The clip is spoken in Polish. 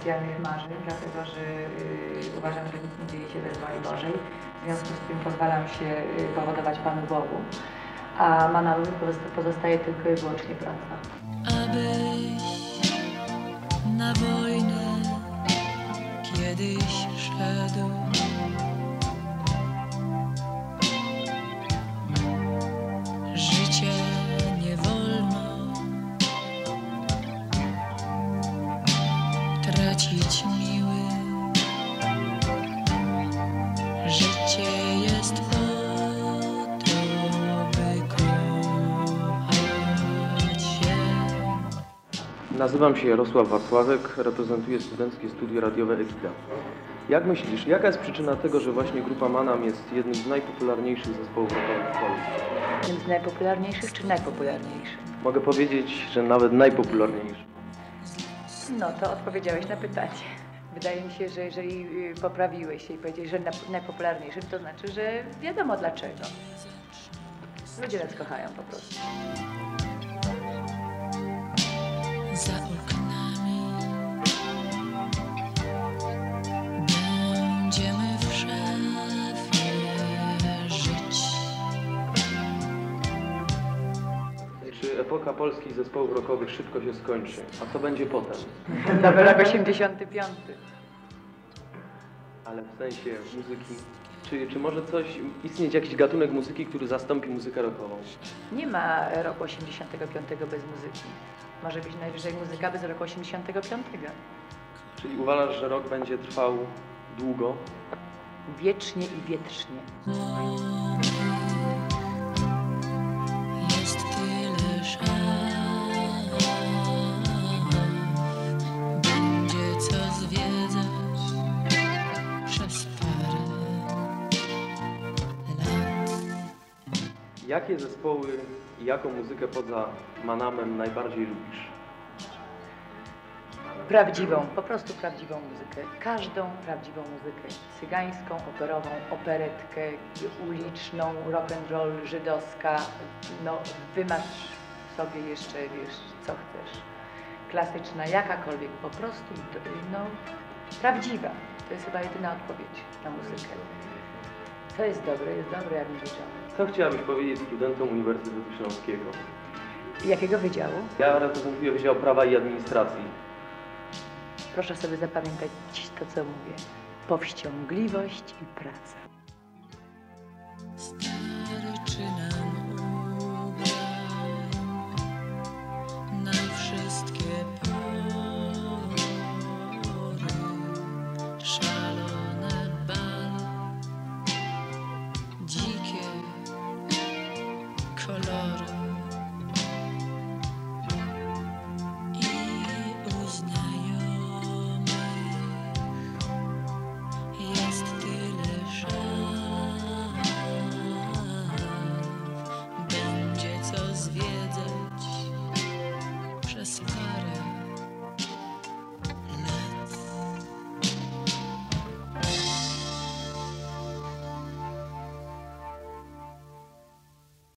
specjalnych marzeń, dlatego że uważam, że nic nie dzieje się bez woli Bożej. W związku z tym pozwalam się powodować Panu Bogu, a Manałowi pozostaje tylko i wyłącznie praca. Abyś na wojnę kiedyś szedł, życie nie wolno tracić miły. Życie jest po to, by kochać się. Nazywam się Jarosław Wacławek, reprezentuję Studenckie Studio Radiowe Ekida. Jak myślisz, jaka jest przyczyna tego, że właśnie grupa Manam jest jednym z najpopularniejszych zespołów rockowych w Polsce? Jednym z najpopularniejszych czy najpopularniejszych? Mogę powiedzieć, że nawet najpopularniejszy. No to odpowiedziałeś na pytanie. Wydaje mi się, że jeżeli poprawiłeś się i powiedziałeś, że najpopularniejszym, to znaczy, że wiadomo dlaczego. Ludzie nas kochają po prostu. Za oknami będziemy w szafie żyć. Czy epoka polskich zespołów rockowych szybko się skończy? A co będzie potem? Nowy rok 85. Ale w sensie muzyki. Czy może istnieć jakiś gatunek muzyki, który zastąpi muzykę rockową? Nie ma roku 85 bez muzyki. Może być najwyżej muzyka bez roku 85. Czyli uważasz, że rock będzie trwał długo? Wiecznie i wietrznie. Jest tyle szans, będzie co zwiedzać przez parę lat. Jakie zespoły i jaką muzykę poza Manamem najbardziej lubisz? Prawdziwą, po prostu prawdziwą muzykę. Każdą prawdziwą muzykę. Cygańską, operową, operetkę, uliczną, rock'n'roll, żydowska. No, wymasz sobie jeszcze, wiesz, co chcesz. Klasyczna, jakakolwiek, po prostu, no, prawdziwa. To jest chyba jedyna odpowiedź na muzykę. Co jest dobre, jak nie wiedziałem. Co chciałabyś powiedzieć studentom Uniwersytetu Śląskiego? Jakiego wydziału? Ja reprezentuję Wydział Prawa i Administracji. Proszę sobie zapamiętać to, co mówię. Powściągliwość i praca.